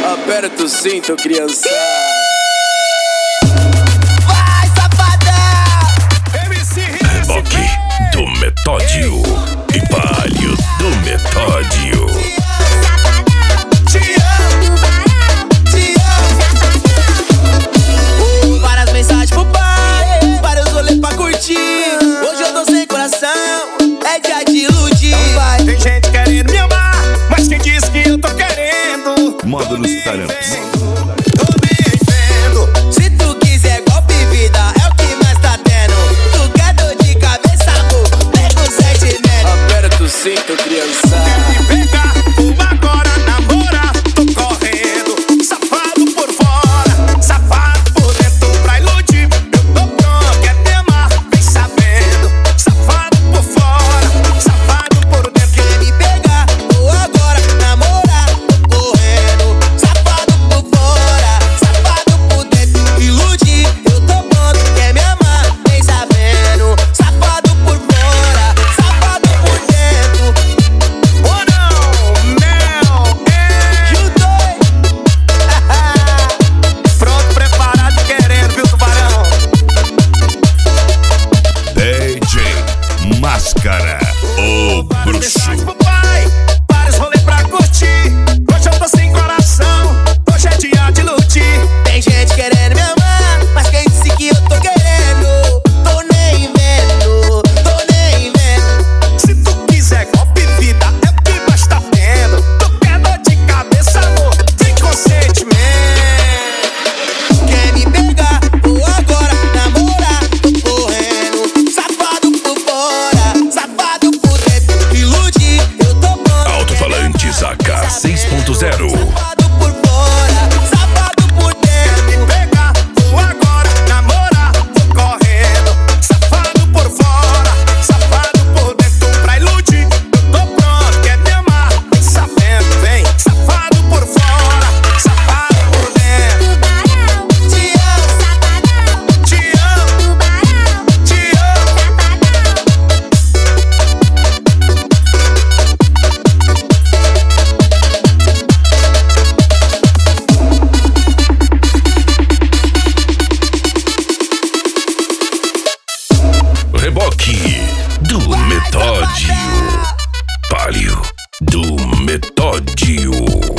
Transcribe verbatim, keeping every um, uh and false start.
Aperta o cinto, criança. Vai, safadão! Reboque do Metódio e Palio do Metódio. Te amo, te amo. Várias mensagens pro pai, vários rolês pra curtir. Hoje eu tô sem coração, é dia de iludir. Então vai. Tem gente querendo me amar, mas quem disse que eu tô querendo? Modo nos talentos. Tô nem vendo. Se tu quiser golpe, vida, é o que mais tá tendo. Tu quer dor de cabeça, amor, pega o sentimento. Aperta o cinto, criança. Me pegar, vou agora namorar. Tô correndo, safado por fora, safado por dentro pra iludir. Eu tô pronto, quer me amar, vem sabendo. Safado por fora, safado por dentro. Quer me pegar, vou agora namorar. Tô correndo, safado por fora, safado por dentro. Iludir, eu tô pronto, quer me amar, vem sabendo. Safado por fora, safado por dentro. Oh não, mel, é. Juntou! Pronto, preparado, querendo, viu, tubarão? D J Máscara, o bruxo. Mensagem pro pai, vários rolês pra curtir. Hoje eu tô sem coração, hoje é dia de iludir. Tem gente querendo me amar, mas quem disse que eu tô querendo? Tô nem vendo, tô nem vendo. Se tu quiser golpe, vida, é o que mais tá tendo. Tu quer dor de cabeça, amor, tem consentimento. Quer me pegar, vou agora namorar. Tô correndo, safado por fora, safado por dentro. Iludir, eu tô pronto. Alto-falantes A K seis ponto zero. Safado por fora, safado por Me dentro. pegar, vou agora namorar. Tô correndo, safado por fora, safado por dentro pra iludir. Eu tô pronto, quer me amar, vem sabendo, vem. Safado por fora, safado por dentro. Te amo, Te amo, te amo. Reboque do Metódio. Palio do Metódio.